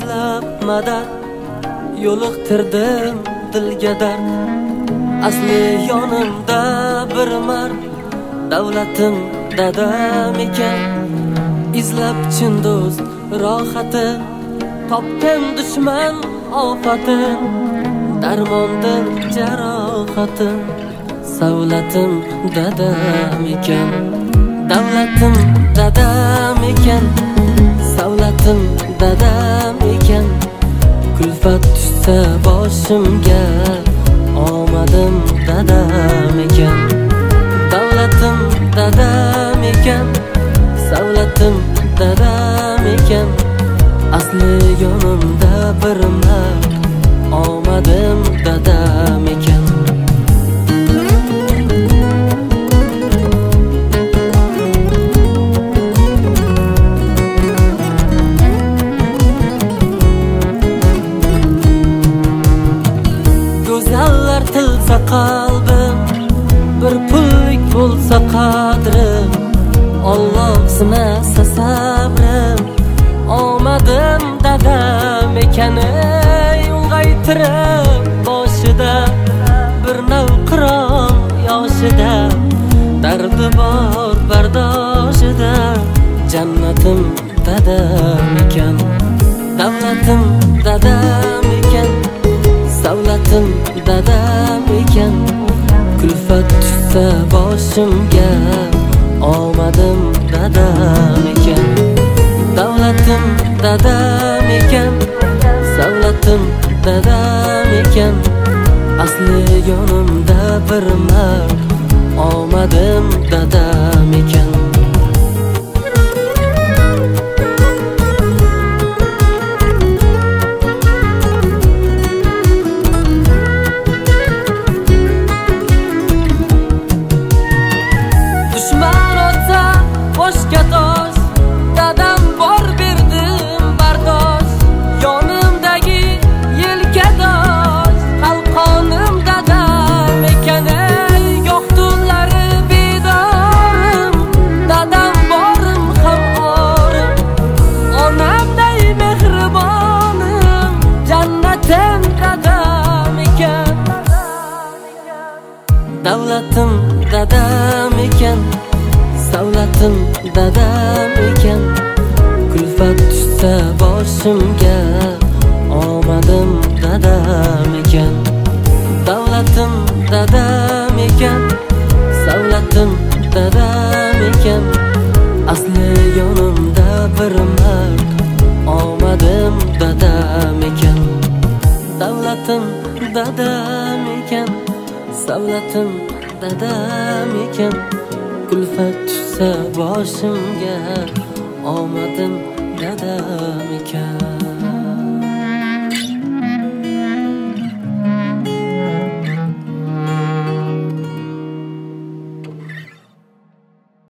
izlab madad, yo'liqtirdim dilga dard. Asli yonimda bir mard, davlatim dadam ekan. Izlab chin do'st rohati, topgan dushman ofatin. Darmondir jarohatim, savlatim dadam ekan. Davlatim dadam ekan, savlatim dadam ekan. Kulfat tushsa boshimga, omadim dadam ekan. Davlatim dadam ekan, savlatim dadam ekan. Asli yonimda bir mard, omadim dadam ekan. Go'zallar tilsa qalbim, bir pullik bo'lsa qadrim. Alloh sinasa sabrim, omadim dadam ekan. Ulg'aytirib boshida bir navqiron yoshida, dardi bor bardoshida. Jannatim dadam ekan, davlatim dadam ekan, savlatim dadam ekan. Kulfat tushsa boshimga, omadim dadam ekan. Davlatim dadam ekan, savlatim dadam ekan. Asli yonimda bir mard, omadim dadam ekan. Dushman otsa boshga tosh, dadam bor berdim bardosh. Yonimdagi yelkadosh, qalqonim dadam ekan. Yo'q tunlari bedorim, dadam borim ham orim. Onamday mehribonim, jannatim dadam ekan. Davlatim dadam ekan, savlatim dadam ekan. Kulfat tushsa boshimga, omadim dadam ekan. Davlatim dadam ekan, savlatim dadam ekan. Asli yonimda bir mard, omadim dadam ekan. Davlatim dadam ekan, savlatim dadam ekan. Kulfat tushsa boshimga, omadim dadam ekan.